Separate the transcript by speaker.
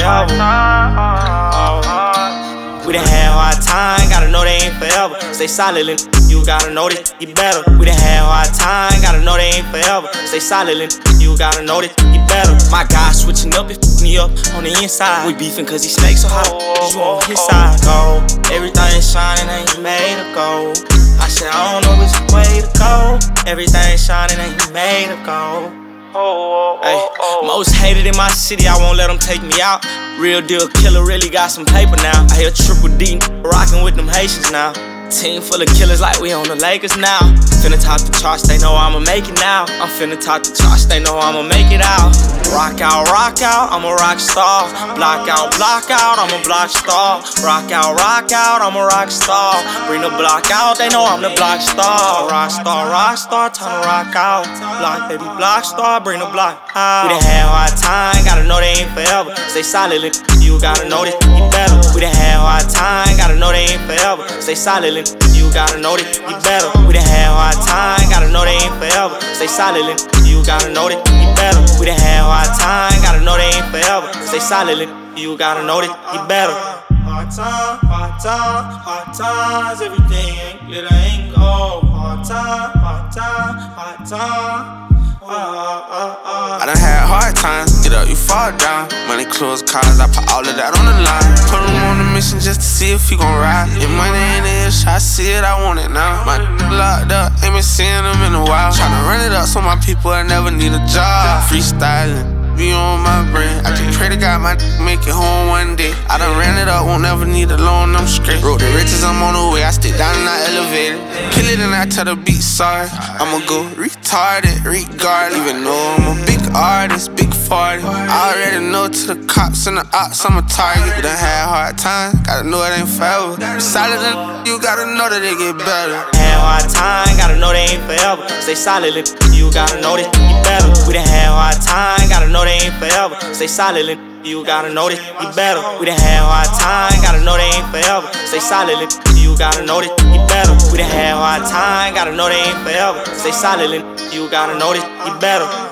Speaker 1: forever. We done had hard time, gotta know they ain't forever. Stay solid, you gotta know that you better. We done had hard time, gotta know they ain't forever. Stay solid, you gotta know that you better. My guy switching up, it f me up on the inside. We beefing cause he snakes so hot, you on his side. Go, everything shining ain't made of gold. I said I don't know which way to go. Everything shining ain't made of gold. Ay, most hated in my city, I won't let them take me out. Real deal killer, really got some paper now. I hear Triple D rockin' with them Haitians now. Team full of killers like we on the Lakers now. Finna top the charts, they know I'ma make it now. I'm finna top the charts, they know I'ma make it out. Rock out, I'm a rock star. Block out, I'm a block star. Rock out, I'm a rock star. Bring the block out, they know I'm the block star. Rock star, time to rock out. Block, baby, block star, bring the block out. We done had hard time, gotta know they ain't forever. Stay solid, you gotta know that you better. We done had hard time, gotta know they ain't forever. Stay solid, you gotta know that you better. We done had hard time, gotta know they ain't forever. Stay solid, you gotta know that you better. We done had hard time, gotta know they ain't forever. Stay solid, you gotta know that you better. Hard times, everything ain't glitter, ain't gold. Hard time.
Speaker 2: I done had hard times, get up, you fall down. Money, clothes, cars, I put all of that on the line. Put him on a mission just to see if he gon' ride. If money ain't the issue, I see it, I want it now. My locked up, ain't been seeing them in a while. Tryna run it up so my people I never need a job. Freestyling, be on my brain. I just pray to God my make it home one day. I done ran it up, won't never need a loan, I'm straight. Wrote the riches, I'm on the way. I stay down and I elevated. Kill it and I tell the beat sorry. I'ma go retarded, regardless. Even though I'm a big artist, big 40. I already know to the cops and the ops I'm a target. We done had hard times, gotta know it ain't forever. Solid and you gotta know that it get better.
Speaker 1: Had hard time, gotta know they ain't forever. Stay solid, you gotta know that you better. We done had hard time, gotta know they ain't forever. Stay solid, you gotta know that you better. We done had hard time, gotta know they ain't forever. Stay solid, you gotta know that you better. We done had hard time, gotta know they ain't forever. Stay solid, you gotta know that you better.